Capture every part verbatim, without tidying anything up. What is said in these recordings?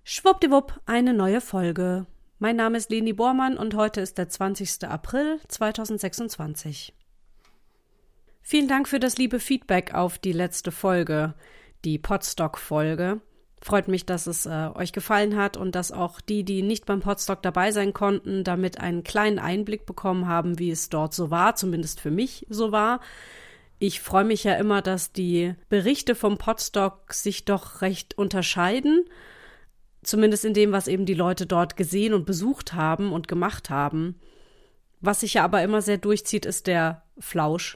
Schwuppdiwupp, eine neue Folge. Mein Name ist Leni Bormann und heute ist der zwanzigster April zweitausendsechsundzwanzig. Vielen Dank für das liebe Feedback auf die letzte Folge, die Podstock-Folge. Freut mich, dass es äh, euch gefallen hat und dass auch die, die nicht beim Podstock dabei sein konnten, damit einen kleinen Einblick bekommen haben, wie es dort so war, zumindest für mich so war. Ich freue mich ja immer, dass die Berichte vom Podstock sich doch recht unterscheiden. Zumindest in dem, was eben die Leute dort gesehen und besucht haben und gemacht haben. Was sich ja aber immer sehr durchzieht, ist der Flausch.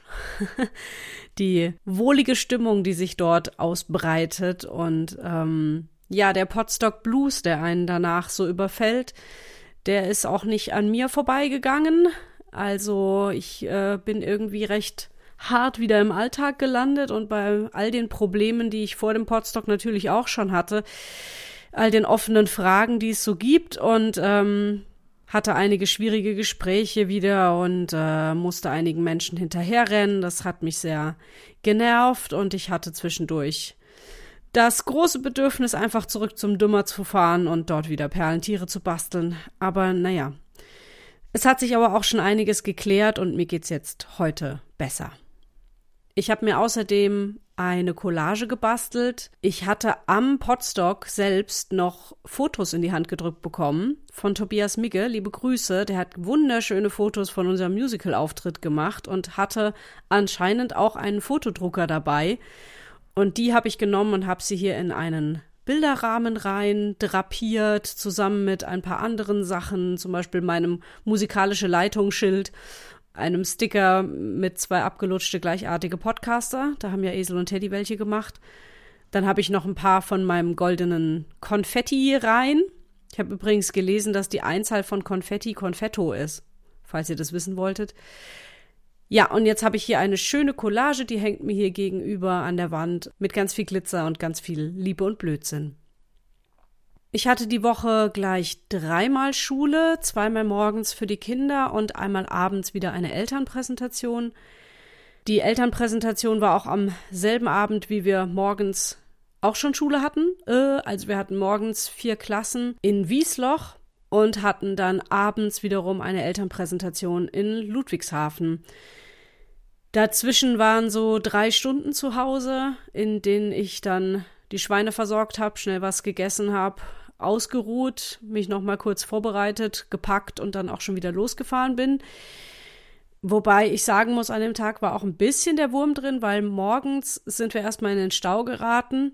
Die wohlige Stimmung, die sich dort ausbreitet und ähm, ja, der Podstock Blues, der einen danach so überfällt, der ist auch nicht an mir vorbeigegangen. Also ich äh, bin irgendwie recht hart wieder im Alltag gelandet und bei all den Problemen, die ich vor dem Podstock natürlich auch schon hatte, all den offenen Fragen, die es so gibt und ähm, hatte einige schwierige Gespräche wieder und äh, musste einigen Menschen hinterherrennen. Das hat mich sehr genervt und ich hatte zwischendurch das große Bedürfnis, einfach zurück zum Dümmer zu fahren und dort wieder Perlentiere zu basteln. Aber naja, es hat sich aber auch schon einiges geklärt und mir geht's jetzt heute besser. Ich habe mir außerdem eine Collage gebastelt. Ich hatte am Podstock selbst noch Fotos in die Hand gedrückt bekommen von Tobias Migge. Liebe Grüße, der hat wunderschöne Fotos von unserem Musical-Auftritt gemacht und hatte anscheinend auch einen Fotodrucker dabei. Und die habe ich genommen und habe sie hier in einen Bilderrahmen rein drapiert, zusammen mit ein paar anderen Sachen, zum Beispiel meinem musikalische Leitungsschild, einem Sticker mit zwei abgelutschte gleichartige Podcaster. Da haben ja Esel und Teddy welche gemacht. Dann habe ich noch ein paar von meinem goldenen Konfetti rein. Ich habe übrigens gelesen, dass die Einzahl von Konfetti Konfetto ist, falls ihr das wissen wolltet. Ja, und jetzt habe ich hier eine schöne Collage, die hängt mir hier gegenüber an der Wand mit ganz viel Glitzer und ganz viel Liebe und Blödsinn. Ich hatte die Woche gleich dreimal Schule, zweimal morgens für die Kinder und einmal abends wieder eine Elternpräsentation. Die Elternpräsentation war auch am selben Abend, wie wir morgens auch schon Schule hatten. Also wir hatten morgens vier Klassen in Wiesloch und hatten dann abends wiederum eine Elternpräsentation in Ludwigshafen. Dazwischen waren so drei Stunden zu Hause, in denen ich dann die Schweine versorgt habe, schnell was gegessen habe, ausgeruht, mich noch mal kurz vorbereitet, gepackt und dann auch schon wieder losgefahren bin. Wobei ich sagen muss, an dem Tag war auch ein bisschen der Wurm drin, weil morgens sind wir erstmal in den Stau geraten.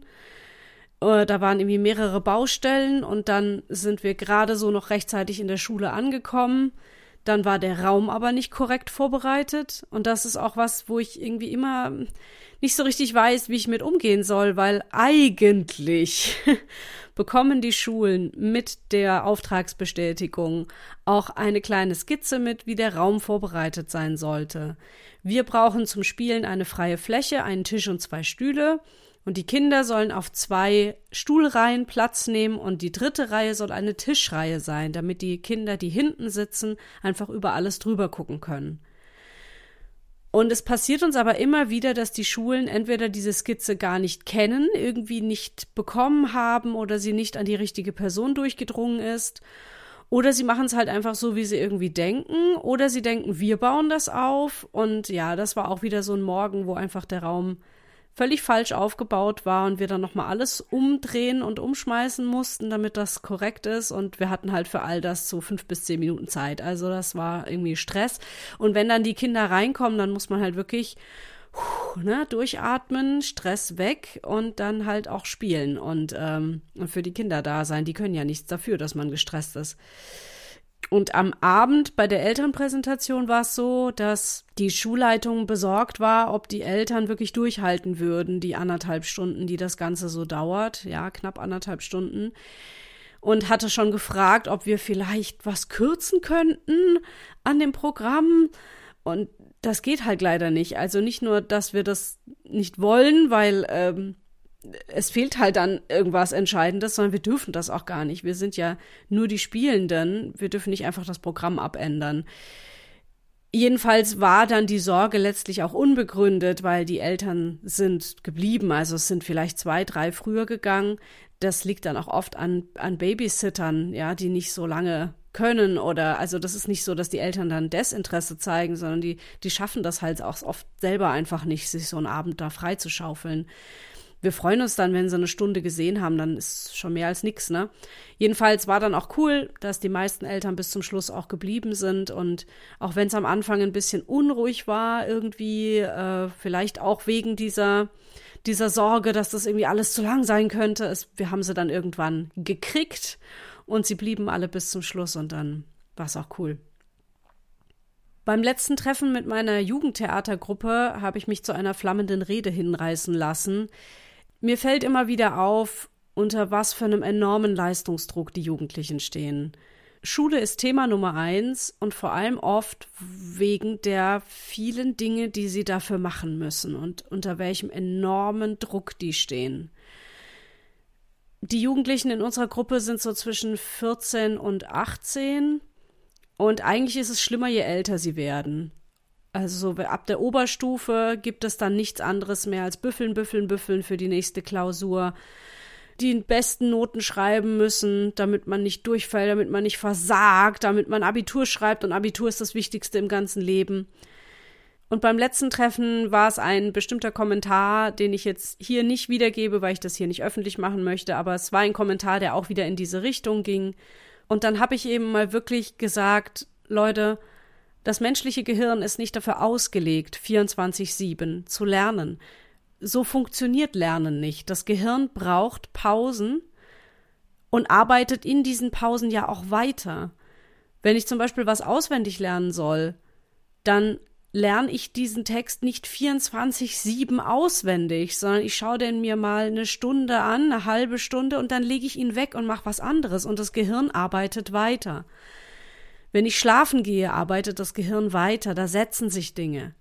Da waren irgendwie mehrere Baustellen und dann sind wir gerade so noch rechtzeitig in der Schule angekommen. Dann war der Raum aber nicht korrekt vorbereitet und das ist auch was, wo ich irgendwie immer nicht so richtig weiß, wie ich mit umgehen soll, weil eigentlich bekommen die Schulen mit der Auftragsbestätigung auch eine kleine Skizze mit, wie der Raum vorbereitet sein sollte. Wir brauchen zum Spielen eine freie Fläche, einen Tisch und zwei Stühle. Und die Kinder sollen auf zwei Stuhlreihen Platz nehmen und die dritte Reihe soll eine Tischreihe sein, damit die Kinder, die hinten sitzen, einfach über alles drüber gucken können. Und es passiert uns aber immer wieder, dass die Schulen entweder diese Skizze gar nicht kennen, irgendwie nicht bekommen haben oder sie nicht an die richtige Person durchgedrungen ist. Oder sie machen es halt einfach so, wie sie irgendwie denken. Oder sie denken, wir bauen das auf. Und ja, das war auch wieder so ein Morgen, wo einfach der Raum völlig falsch aufgebaut war und wir dann nochmal alles umdrehen und umschmeißen mussten, damit das korrekt ist und wir hatten halt für all das so fünf bis zehn Minuten Zeit, also das war irgendwie Stress und wenn dann die Kinder reinkommen, dann muss man halt wirklich ne, durchatmen, Stress weg und dann halt auch spielen und, ähm, und für die Kinder da sein, die können ja nichts dafür, dass man gestresst ist. Und am Abend bei der Elternpräsentation war es so, dass die Schulleitung besorgt war, ob die Eltern wirklich durchhalten würden, die anderthalb Stunden, die das Ganze so dauert, ja, knapp anderthalb Stunden. Und hatte schon gefragt, ob wir vielleicht was kürzen könnten an dem Programm. Und das geht halt leider nicht. Also nicht nur, dass wir das nicht wollen, weil ähm, es fehlt halt dann irgendwas Entscheidendes, sondern wir dürfen das auch gar nicht. Wir sind ja nur die Spielenden. Wir dürfen nicht einfach das Programm abändern. Jedenfalls war dann die Sorge letztlich auch unbegründet, weil die Eltern sind geblieben. Also es sind vielleicht zwei, drei früher gegangen. das liegt dann auch oft an, an Babysittern, ja, die nicht so lange können oder, also das ist nicht so, dass die Eltern dann Desinteresse zeigen, sondern die, die schaffen das halt auch oft selber einfach nicht, sich so einen Abend da freizuschaufeln. Wir freuen uns dann, wenn sie eine Stunde gesehen haben, dann ist schon mehr als nix, ne? Jedenfalls war dann auch cool, dass die meisten Eltern bis zum Schluss auch geblieben sind und auch wenn es am Anfang ein bisschen unruhig war, irgendwie, äh, vielleicht auch wegen dieser, dieser Sorge, dass das irgendwie alles zu lang sein könnte, es, wir haben sie dann irgendwann gekriegt und sie blieben alle bis zum Schluss und dann war es auch cool. Beim letzten Treffen mit meiner Jugendtheatergruppe habe ich mich zu einer flammenden Rede hinreißen lassen. Mir fällt immer wieder auf, unter was für einem enormen Leistungsdruck die Jugendlichen stehen. Schule ist Thema Nummer eins und vor allem oft wegen der vielen Dinge, die sie dafür machen müssen und unter welchem enormen Druck die stehen. Die Jugendlichen in unserer Gruppe sind so zwischen vierzehn und achtzehn und eigentlich ist es schlimmer, je älter sie werden. Also so ab der Oberstufe gibt es dann nichts anderes mehr als büffeln, büffeln, büffeln für die nächste Klausur, die besten Noten schreiben müssen, damit man nicht durchfällt, damit man nicht versagt, damit man Abitur schreibt und Abitur ist das Wichtigste im ganzen Leben. Und beim letzten Treffen war es ein bestimmter Kommentar, den ich jetzt hier nicht wiedergebe, weil ich das hier nicht öffentlich machen möchte, aber es war ein Kommentar, der auch wieder in diese Richtung ging. Und dann habe ich eben mal wirklich gesagt, Leute, das menschliche Gehirn ist nicht dafür ausgelegt, vierundzwanzig sieben zu lernen. So funktioniert Lernen nicht. Das Gehirn braucht Pausen und arbeitet in diesen Pausen ja auch weiter. Wenn ich zum Beispiel was auswendig lernen soll, dann lerne ich diesen Text nicht vierundzwanzig sieben auswendig, sondern ich schaue den mir mal eine Stunde an, eine halbe Stunde und dann lege ich ihn weg und mache was anderes und das Gehirn arbeitet weiter. Wenn ich schlafen gehe, arbeitet das Gehirn weiter, da setzen sich Dinge.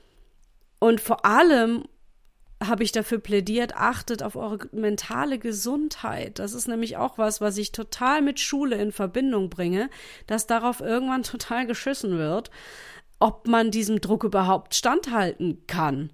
Und vor allem habe ich dafür plädiert, achtet auf eure mentale Gesundheit. Das ist nämlich auch was, was ich total mit Schule in Verbindung bringe, dass darauf irgendwann total geschissen wird, ob man diesem Druck überhaupt standhalten kann.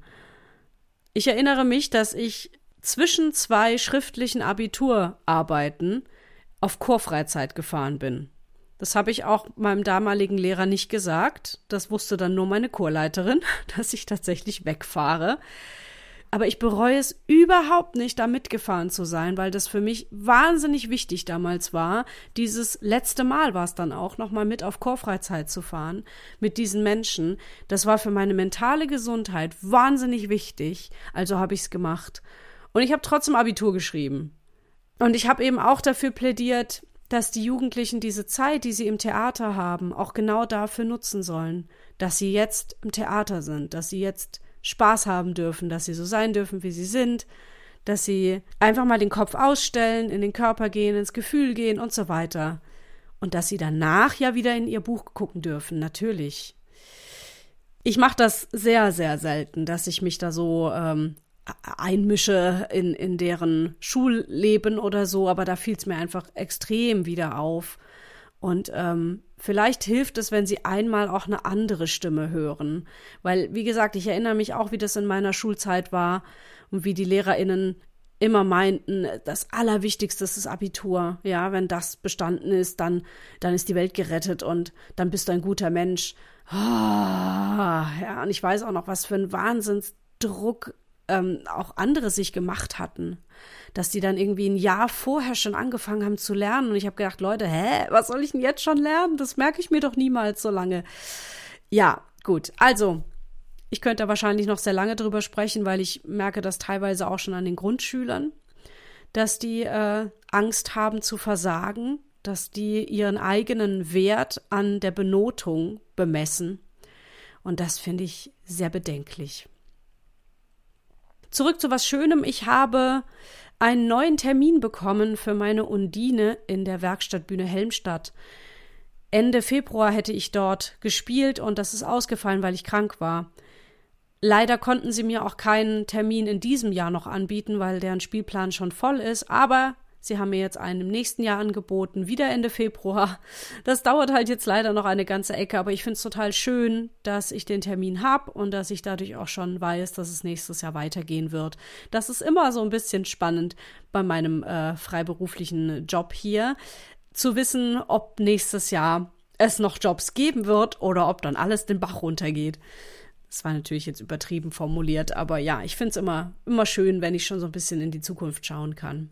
Ich erinnere mich, dass ich zwischen zwei schriftlichen Abiturarbeiten auf Chorfreizeit gefahren bin. Das habe ich auch meinem damaligen Lehrer nicht gesagt. Das wusste dann nur meine Chorleiterin, dass ich tatsächlich wegfahre. Aber ich bereue es überhaupt nicht, da mitgefahren zu sein, weil das für mich wahnsinnig wichtig damals war. Dieses letzte Mal war es dann auch, nochmal mit auf Chorfreizeit zu fahren, mit diesen Menschen. Das war für meine mentale Gesundheit wahnsinnig wichtig. Also habe ich es gemacht. Und ich habe trotzdem Abitur geschrieben. Und ich habe eben auch dafür plädiert, dass die Jugendlichen diese Zeit, die sie im Theater haben, auch genau dafür nutzen sollen. Dass sie jetzt im Theater sind, dass sie jetzt Spaß haben dürfen, dass sie so sein dürfen, wie sie sind, dass sie einfach mal den Kopf ausstellen, in den Körper gehen, ins Gefühl gehen und so weiter. Und dass sie danach ja wieder in ihr Buch gucken dürfen, natürlich. Ich mache das sehr, sehr selten, dass ich mich da so ähm, einmische in, in deren Schulleben oder so, aber da fiel es mir einfach extrem wieder auf. Und ähm, vielleicht hilft es, wenn sie einmal auch eine andere Stimme hören. Weil, wie gesagt, ich erinnere mich auch, wie das in meiner Schulzeit war und wie die LehrerInnen immer meinten, das Allerwichtigste ist das Abitur. Ja, wenn das bestanden ist, dann, dann ist die Welt gerettet und dann bist du ein guter Mensch. Oh, ja, und ich weiß auch noch, was für ein Wahnsinnsdruck ähm, auch andere sich gemacht hatten. Dass die dann irgendwie ein Jahr vorher schon angefangen haben zu lernen. Und ich habe gedacht, Leute, hä, was soll ich denn jetzt schon lernen? Das merke ich mir doch niemals so lange. Ja, gut. Also, ich könnte da wahrscheinlich noch sehr lange drüber sprechen, weil ich merke das teilweise auch schon an den Grundschülern, dass die äh, Angst haben zu versagen, dass die ihren eigenen Wert an der Benotung bemessen. Und das finde ich sehr bedenklich. Zurück zu was Schönem. Ich habe einen neuen Termin bekommen für meine Undine in der Werkstattbühne Helmstadt. Ende Februar hätte ich dort gespielt und das ist ausgefallen, weil ich krank war. Leider konnten sie mir auch keinen Termin in diesem Jahr noch anbieten, weil deren Spielplan schon voll ist, aber Sie haben mir jetzt einen im nächsten Jahr angeboten, wieder Ende Februar. Das dauert halt jetzt leider noch eine ganze Ecke, aber ich finde es total schön, dass ich den Termin habe und dass ich dadurch auch schon weiß, dass es nächstes Jahr weitergehen wird. Das ist immer so ein bisschen spannend bei meinem äh, freiberuflichen Job hier, zu wissen, ob nächstes Jahr es noch Jobs geben wird oder ob dann alles den Bach runtergeht. Das war natürlich jetzt übertrieben formuliert, aber ja, ich finde es immer, immer schön, wenn ich schon so ein bisschen in die Zukunft schauen kann.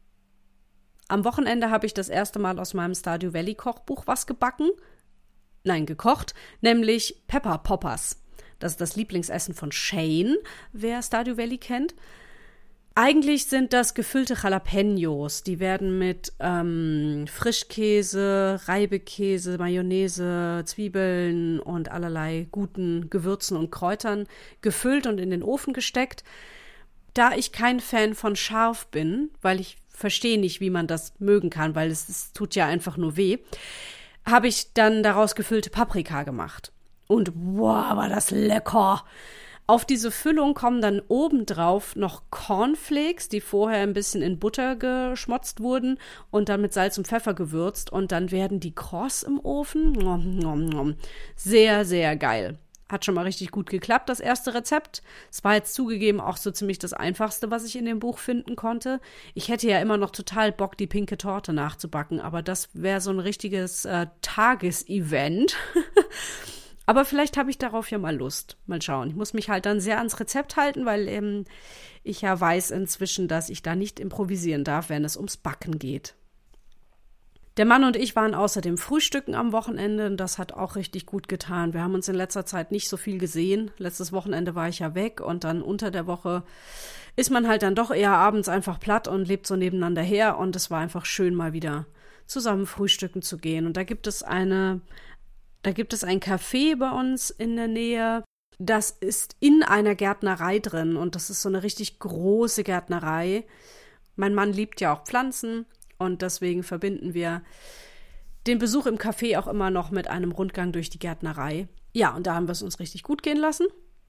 Am Wochenende habe ich das erste Mal aus meinem Stardew Valley Kochbuch was gebacken. Nein, gekocht, nämlich Pepper Poppers. Das ist das Lieblingsessen von Shane, wer Stardew Valley kennt. Eigentlich sind das gefüllte Jalapenos. Die werden mit ähm, Frischkäse, Reibekäse, Mayonnaise, Zwiebeln und allerlei guten Gewürzen und Kräutern gefüllt und in den Ofen gesteckt. Da ich kein Fan von scharf bin, weil ich verstehe nicht, wie man das mögen kann, weil es, es tut ja einfach nur weh, habe ich dann daraus gefüllte Paprika gemacht. Und wow, war das lecker! Auf diese Füllung kommen dann obendrauf noch Cornflakes, die vorher ein bisschen in Butter geschmotzt wurden und dann mit Salz und Pfeffer gewürzt. Und dann werden die kross im Ofen. Nom, nom, nom. Sehr, sehr geil. Hat schon mal richtig gut geklappt, das erste Rezept. Es war jetzt zugegeben auch so ziemlich das Einfachste, was ich in dem Buch finden konnte. Ich hätte ja immer noch total Bock, die pinke Torte nachzubacken, aber das wäre so ein richtiges äh, Tagesevent. Aber vielleicht habe ich darauf ja mal Lust. Mal schauen. Ich muss mich halt dann sehr ans Rezept halten, weil ähm, ich ja weiß inzwischen, dass ich da nicht improvisieren darf, wenn es ums Backen geht. Der Mann und ich waren außerdem frühstücken am Wochenende und das hat auch richtig gut getan. Wir haben uns in letzter Zeit nicht so viel gesehen. Letztes Wochenende war ich ja weg und dann unter der Woche ist man halt dann doch eher abends einfach platt und lebt so nebeneinander her und es war einfach schön, mal wieder zusammen frühstücken zu gehen. Und da gibt es eine, da gibt es ein Café bei uns in der Nähe. Das ist in einer Gärtnerei drin und das ist so eine richtig große Gärtnerei. Mein Mann liebt ja auch Pflanzen. Und deswegen verbinden wir den Besuch im Café auch immer noch mit einem Rundgang durch die Gärtnerei. Ja, und da haben wir es uns richtig gut gehen lassen.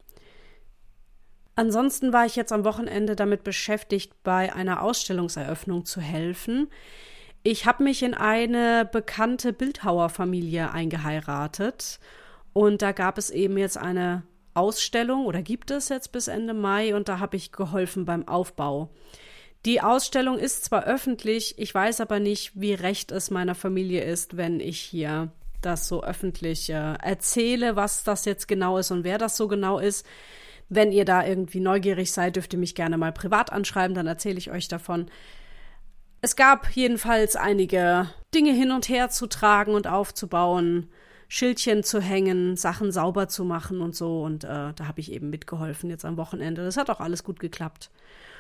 Ansonsten war ich jetzt am Wochenende damit beschäftigt, bei einer Ausstellungseröffnung zu helfen. Ich habe mich in eine bekannte Bildhauerfamilie eingeheiratet. Und da gab es eben jetzt eine Ausstellung, oder gibt es jetzt bis Ende Mai, und da habe ich geholfen beim Aufbau. Die Ausstellung ist zwar öffentlich, ich weiß aber nicht, wie recht es meiner Familie ist, wenn ich hier das so öffentlich äh, erzähle, was das jetzt genau ist und wer das so genau ist. Wenn ihr da irgendwie neugierig seid, dürft ihr mich gerne mal privat anschreiben, dann erzähle ich euch davon. Es gab jedenfalls einige Dinge hin und her zu tragen und aufzubauen, Schildchen zu hängen, Sachen sauber zu machen und so. Und äh, da habe ich eben mitgeholfen jetzt am Wochenende. Das hat auch alles gut geklappt.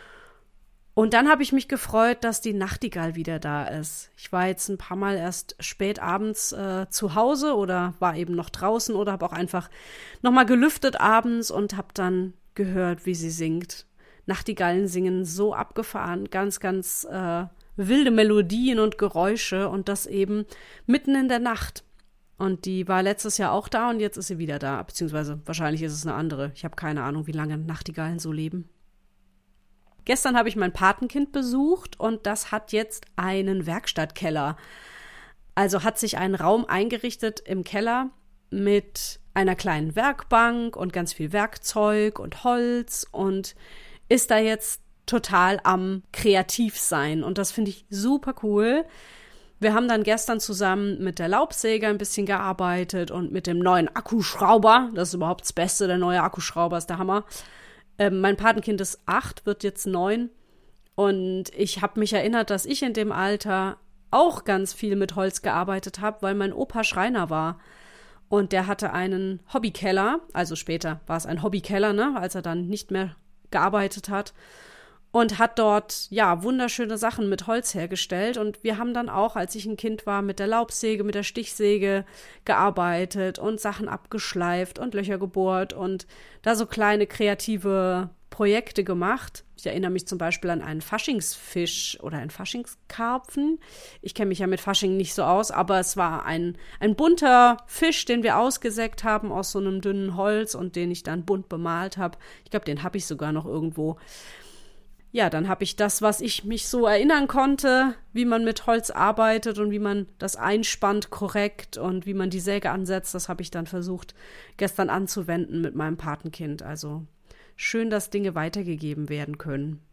Und dann habe ich mich gefreut, dass die Nachtigall wieder da ist. Ich war jetzt ein paar Mal erst spät abends äh, zu Hause oder war eben noch draußen oder habe auch einfach nochmal gelüftet abends und habe dann gehört, wie sie singt. Nachtigallen singen so abgefahren, ganz, ganz äh, wilde Melodien und Geräusche und das eben mitten in der Nacht. Und die war letztes Jahr auch da und jetzt ist sie wieder da, beziehungsweise wahrscheinlich ist es eine andere. Ich habe keine Ahnung, wie lange Nachtigallen so leben. Gestern habe ich mein Patenkind besucht und das hat jetzt einen Werkstattkeller. Also hat sich ein Raum eingerichtet im Keller mit einer kleinen Werkbank und ganz viel Werkzeug und Holz und ist da jetzt total am Kreativsein. Und das finde ich super cool. Wir haben dann gestern zusammen mit der Laubsäge ein bisschen gearbeitet und mit dem neuen Akkuschrauber. Das ist überhaupt das Beste, der neue Akkuschrauber ist der Hammer. Mein Patenkind ist acht, wird jetzt neun und ich habe mich erinnert, dass ich in dem Alter auch ganz viel mit Holz gearbeitet habe, weil mein Opa Schreiner war und der hatte einen Hobbykeller, also später war es ein Hobbykeller, ne, als er dann nicht mehr gearbeitet hat und hat dort, ja, wunderschöne Sachen mit Holz hergestellt und wir haben dann auch, als ich ein Kind war, mit der Laubsäge, mit der Stichsäge gearbeitet und Sachen abgeschleift und Löcher gebohrt und da so kleine kreative Projekte gemacht. Ich erinnere mich zum Beispiel an einen Faschingsfisch oder einen Faschingskarpfen. Ich kenne mich ja mit Fasching nicht so aus, aber es war ein, ein bunter Fisch, den wir ausgesägt haben aus so einem dünnen Holz und den ich dann bunt bemalt habe. Ich glaube, den habe ich sogar noch irgendwo. ja, dann habe ich das, was ich mich so erinnern konnte, wie man mit Holz arbeitet und wie man das einspannt korrekt und wie man die Säge ansetzt, das habe ich dann versucht, gestern anzuwenden mit meinem Patenkind. Also schön, dass Dinge weitergegeben werden können.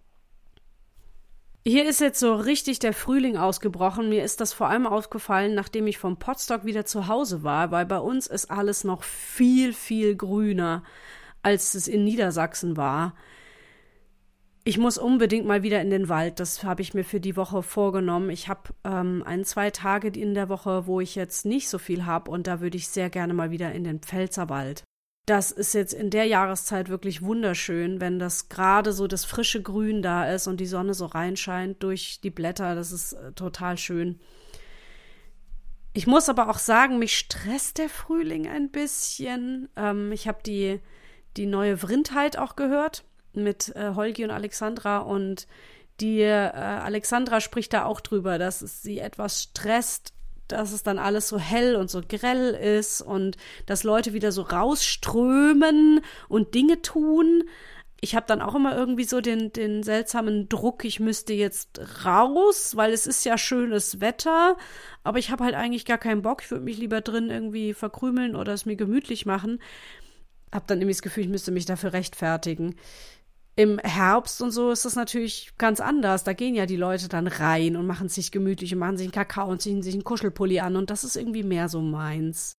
Hier ist jetzt so richtig der Frühling ausgebrochen. Mir ist das vor allem aufgefallen, nachdem ich vom Potsdok wieder zu Hause war, weil bei uns ist alles noch viel, viel grüner, als es in Niedersachsen war. Ich muss unbedingt mal wieder in den Wald, das habe ich mir für die Woche vorgenommen. Ich habe ähm, ein, zwei Tage in der Woche, wo ich jetzt nicht so viel habe und da würde ich sehr gerne mal wieder in den Pfälzerwald. Das ist jetzt in der Jahreszeit wirklich wunderschön, wenn das gerade so das frische Grün da ist und die Sonne so reinscheint durch die Blätter, das ist äh, total schön. Ich muss aber auch sagen, mich stresst der Frühling ein bisschen. Ähm, ich habe die, die neue Vrindheit auch gehört mit äh, Holgi und Alexandra und die äh, Alexandra spricht da auch drüber, dass es sie etwas stresst, dass es dann alles so hell und so grell ist und dass Leute wieder so rausströmen und Dinge tun. Ich habe dann auch immer irgendwie so den, den seltsamen Druck, ich müsste jetzt raus, weil es ist ja schönes Wetter, aber ich habe halt eigentlich gar keinen Bock. Ich würde mich lieber drin irgendwie verkrümeln oder es mir gemütlich machen. Hab dann irgendwie das Gefühl, ich müsste mich dafür rechtfertigen. Im Herbst und so ist das natürlich ganz anders. Da gehen ja die Leute dann rein und machen es sich gemütlich und machen sich einen Kakao und ziehen sich einen Kuschelpulli an und das ist irgendwie mehr so meins.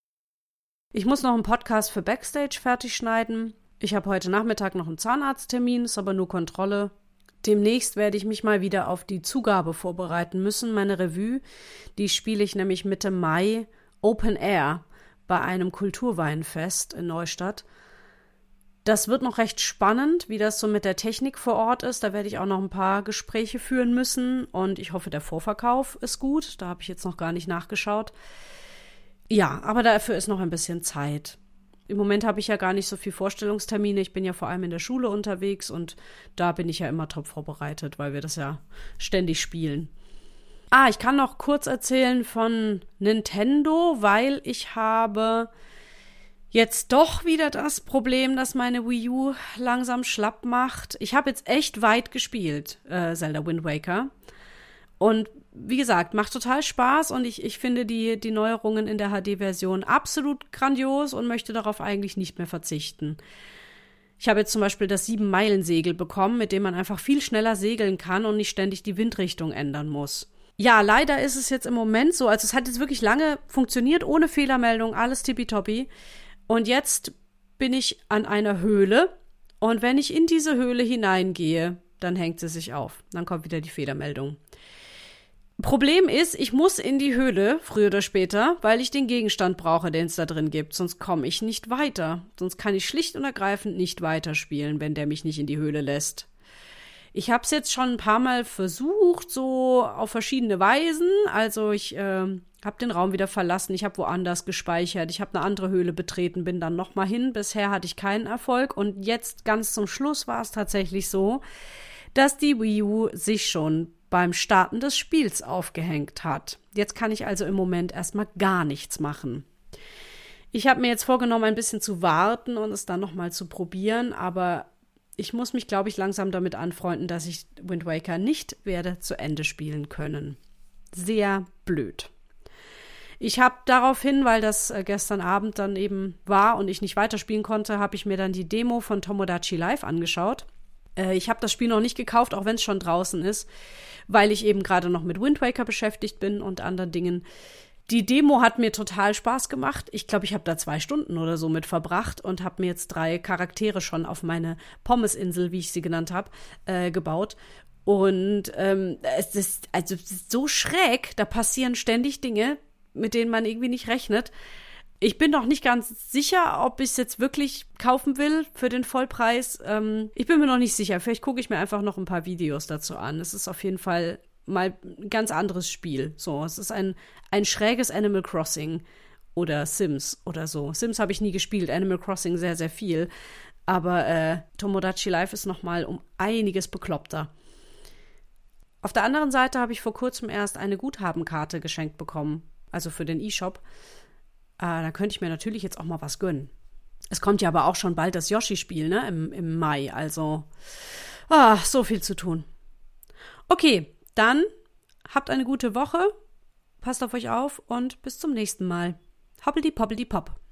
Ich muss noch einen Podcast für Backstage fertig schneiden. Ich habe heute Nachmittag noch einen Zahnarzttermin, ist aber nur Kontrolle. Demnächst werde ich mich mal wieder auf die Zugabe vorbereiten müssen. Meine Revue, die spiele ich nämlich Mitte Mai Open Air bei einem Kulturweinfest in Neustadt. Das wird noch recht spannend, wie das so mit der Technik vor Ort ist. Da werde ich auch noch ein paar Gespräche führen müssen und ich hoffe, der Vorverkauf ist gut. Da habe ich jetzt noch gar nicht nachgeschaut. Ja, aber dafür ist noch ein bisschen Zeit. Im Moment habe ich ja gar nicht so viel Vorstellungstermine. Ich bin ja vor allem in der Schule unterwegs und da bin ich ja immer top vorbereitet, weil wir das ja ständig spielen. Ah, ich kann noch kurz erzählen von Nintendo, weil ich habe jetzt doch wieder das Problem, dass meine Wii U langsam schlapp macht. Ich habe jetzt echt weit gespielt, äh, Zelda Wind Waker. Und wie gesagt, macht total Spaß und ich, ich finde die, die Neuerungen in der H D-Version absolut grandios und möchte darauf eigentlich nicht mehr verzichten. Ich habe jetzt zum Beispiel das Sieben-Meilen-Segel bekommen, mit dem man einfach viel schneller segeln kann und nicht ständig die Windrichtung ändern muss. Ja, leider ist es jetzt im Moment so, also es hat jetzt wirklich lange funktioniert, ohne Fehlermeldung, alles tippitoppi. Und jetzt bin ich an einer Höhle und wenn ich in diese Höhle hineingehe, dann hängt sie sich auf. Dann kommt wieder die Fehlermeldung. Problem ist, ich muss in die Höhle, früher oder später, weil ich den Gegenstand brauche, den es da drin gibt. Sonst komme ich nicht weiter. Sonst kann ich schlicht und ergreifend nicht weiterspielen, wenn der mich nicht in die Höhle lässt. Ich habe es jetzt schon ein paar Mal versucht, so auf verschiedene Weisen. Also ich äh, habe den Raum wieder verlassen, ich habe woanders gespeichert, ich habe eine andere Höhle betreten, bin dann nochmal hin. Bisher hatte ich keinen Erfolg und jetzt ganz zum Schluss war es tatsächlich so, dass die Wii U sich schon beim Starten des Spiels aufgehängt hat. Jetzt kann ich also im Moment erstmal gar nichts machen. Ich habe mir jetzt vorgenommen, ein bisschen zu warten und es dann nochmal zu probieren, aber ich muss mich, glaube ich, langsam damit anfreunden, dass ich Wind Waker nicht werde zu Ende spielen können. Sehr blöd. Ich habe daraufhin, weil das äh, gestern Abend dann eben war und ich nicht weiterspielen konnte, habe ich mir dann die Demo von Tomodachi Life angeschaut. Äh, ich habe das Spiel noch nicht gekauft, auch wenn es schon draußen ist, weil ich eben gerade noch mit Wind Waker beschäftigt bin und anderen Dingen. Die Demo hat mir total Spaß gemacht. Ich glaube, ich habe da zwei Stunden oder so mit verbracht und habe mir jetzt drei Charaktere schon auf meine Pommesinsel, wie ich sie genannt habe, äh, gebaut. Und ähm, es ist, also, es ist so schräg, da passieren ständig Dinge, mit denen man irgendwie nicht rechnet. Ich bin noch nicht ganz sicher, ob ich es jetzt wirklich kaufen will für den Vollpreis. Ähm, ich bin mir noch nicht sicher. Vielleicht gucke ich mir einfach noch ein paar Videos dazu an. Es ist auf jeden Fall mal ein ganz anderes Spiel. So, es ist ein, ein schräges Animal Crossing oder Sims oder so. Sims habe ich nie gespielt, Animal Crossing sehr, sehr viel. Aber äh, Tomodachi Life ist noch mal um einiges bekloppter. Auf der anderen Seite habe ich vor kurzem erst eine Guthabenkarte geschenkt bekommen, also für den E-Shop. Äh, da könnte ich mir natürlich jetzt auch mal was gönnen. Es kommt ja aber auch schon bald das Yoshi-Spiel, ne, im, im Mai, also Ah, so viel zu tun. Okay, dann habt eine gute Woche, passt auf euch auf und bis zum nächsten Mal. Hoppeldi poppeldi pop.